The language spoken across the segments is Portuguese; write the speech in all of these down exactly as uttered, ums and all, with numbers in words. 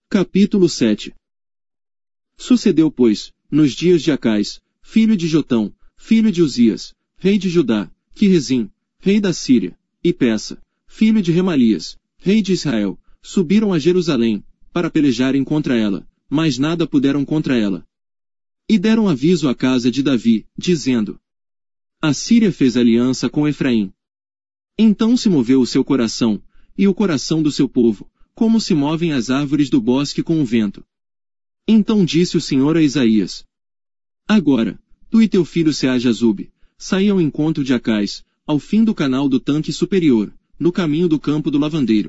Capítulo sete. Sucedeu, pois, nos dias de Acais, filho de Jotão, filho de Uzias, rei de Judá, que Rezim, rei da Síria, e Peça, filho de Remalias, rei de Israel, subiram a Jerusalém, para pelejarem contra ela, mas nada puderam contra ela. E deram aviso à casa de Davi, dizendo: A Síria fez aliança com Efraim. Então se moveu o seu coração, e o coração do seu povo, como se movem as árvores do bosque com o vento. Então disse o Senhor a Isaías: Agora, tu e teu filho Seá-Jazube, saí ao encontro de Acais, ao fim do canal do tanque superior, no caminho do campo do lavandeiro.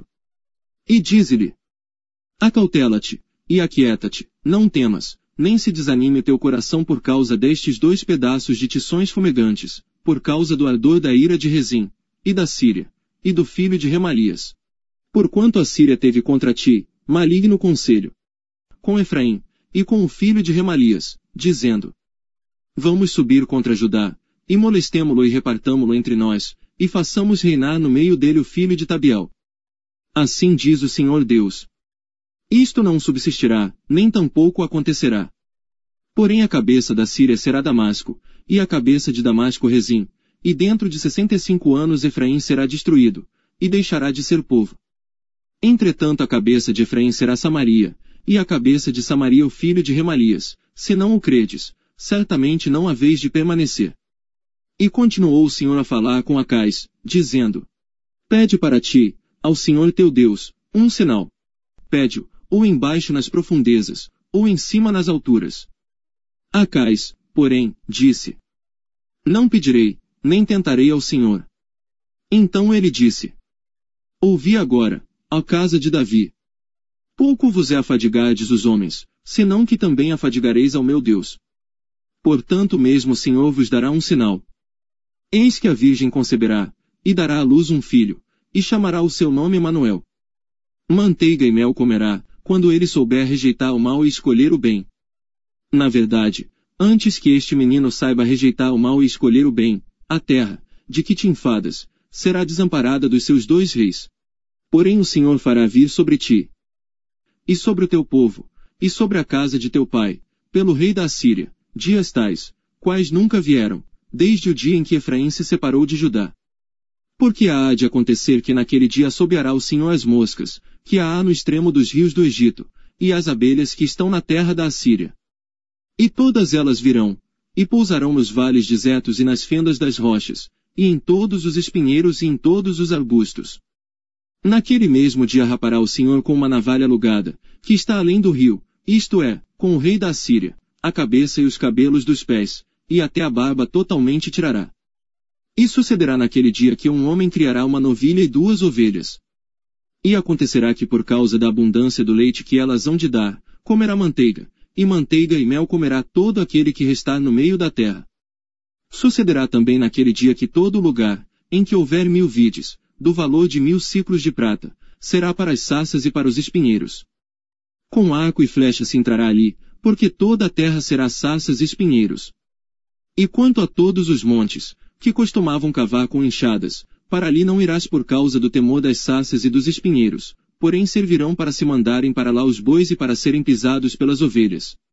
E dize-lhe: Acautela-te, e aquieta-te, não temas, nem se desanime teu coração por causa destes dois pedaços de tições fumegantes, por causa do ardor da ira de Rezim, e da Síria, e do filho de Remalias. Porquanto a Síria teve contra ti, maligno conselho, com Efraim, e com o filho de Remalias, dizendo: Vamos subir contra Judá, e molestemo-lo e repartamo-lo entre nós, e façamos reinar no meio dele o filho de Tabiel. Assim diz o Senhor Deus: Isto não subsistirá, nem tampouco acontecerá. Porém a cabeça da Síria será Damasco, e a cabeça de Damasco Rezim, e dentro de sessenta e cinco anos Efraim será destruído, e deixará de ser povo. Entretanto a cabeça de Efraim será Samaria, e a cabeça de Samaria o filho de Remalias. Se não o credes, certamente não haveis de permanecer. E continuou o Senhor a falar com Acais, dizendo: Pede para ti, ao Senhor teu Deus, um sinal. Pede-o, ou embaixo nas profundezas, ou em cima nas alturas. Acais, porém, disse: Não pedirei, nem tentarei ao Senhor. Então ele disse: Ouvi agora, ó casa de Davi. Pouco vos é afadigardes os homens, senão que também afadigareis ao meu Deus. Portanto mesmo o Senhor vos dará um sinal. Eis que a virgem conceberá, e dará à luz um filho, e chamará o seu nome Emanuel. Manteiga e mel comerá, quando ele souber rejeitar o mal e escolher o bem. Na verdade, antes que este menino saiba rejeitar o mal e escolher o bem, a terra, de que te enfadas, será desamparada dos seus dois reis. Porém o Senhor fará vir sobre ti, e sobre o teu povo, e sobre a casa de teu pai, pelo rei da Assíria, dias tais, quais nunca vieram, desde o dia em que Efraim se separou de Judá. Porque há de acontecer que naquele dia assobiará o Senhor as moscas, que há no extremo dos rios do Egito, e as abelhas que estão na terra da Assíria. E todas elas virão, e pousarão nos vales desertos e nas fendas das rochas, e em todos os espinheiros e em todos os arbustos. Naquele mesmo dia rapará o Senhor com uma navalha alugada, que está além do rio, isto é, com o rei da Assíria, a cabeça e os cabelos dos pés, e até a barba totalmente tirará. E sucederá naquele dia que um homem criará uma novilha e duas ovelhas. E acontecerá que por causa da abundância do leite que elas hão de dar, comerá manteiga, e manteiga e mel comerá todo aquele que restar no meio da terra. Sucederá também naquele dia que todo lugar, em que houver mil vides, do valor de mil ciclos de prata, será para as sarças e para os espinheiros. Com arco e flecha se entrará ali, porque toda a terra será sarças e espinheiros. E quanto a todos os montes, que costumavam cavar com enxadas, para ali não irás por causa do temor das sarças e dos espinheiros, porém servirão para se mandarem para lá os bois e para serem pisados pelas ovelhas.